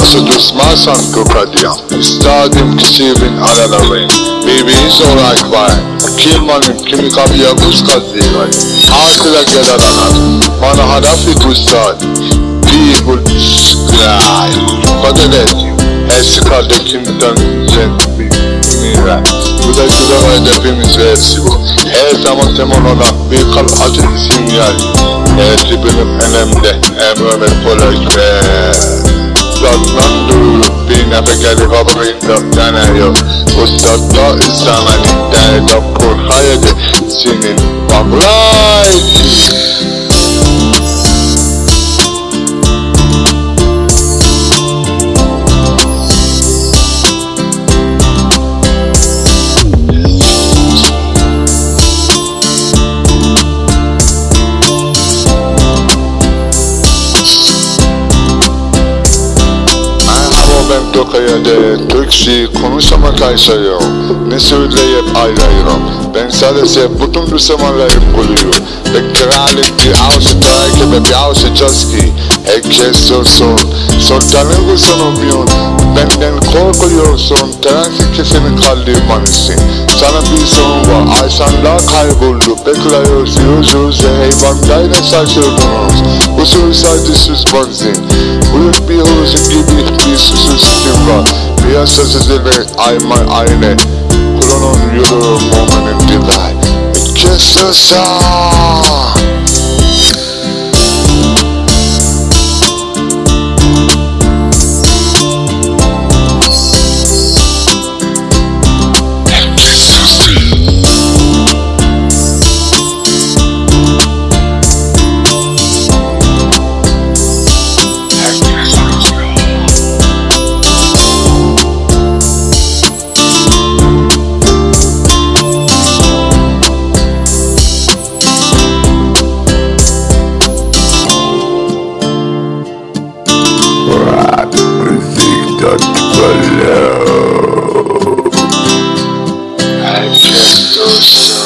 seduce my son Gokadia. Stadim kisibin alalarin. Baby is alright wine. Kimanim kimi kabiya buskazdiray. Asila gelalanar. Mana hadafi kustad. People sky. Kadeleti. Esikade kimden zenmira. Güzel hedefimiz ve hepsi bu. Her zaman temel olan bir kalp acı sinyal. Hepsi benim elimde. Emre kolay ve Zatlandu bir nefekeli kabrinde deneyo. Ustadda izlemeni derdim kur haydi senin vaklay. Ben Tokaya'da Türkçe konuşamak ayşayım. Ne söyleyip ayrayırım. Ben sadece bütün Müslümanları buluyorum. Beklerlikti avşıtay gibi bir avşıcazki. Herkes olsun. Sultanın sanımıyorsun. Benden korkuyorsun. Transi kesenin kaldırmanısın. Sana bir sorun var. Ayşanlar kayboldu. Bekliyorsunuz. Heyvandayla şaşırdınız. Usul sadisiz benzin. Büyük bir hızı gibi bir susuzluğum var. Piyasası zirve ayman aynı. Kulunun yolu momenin dilay. Kesesa. I can't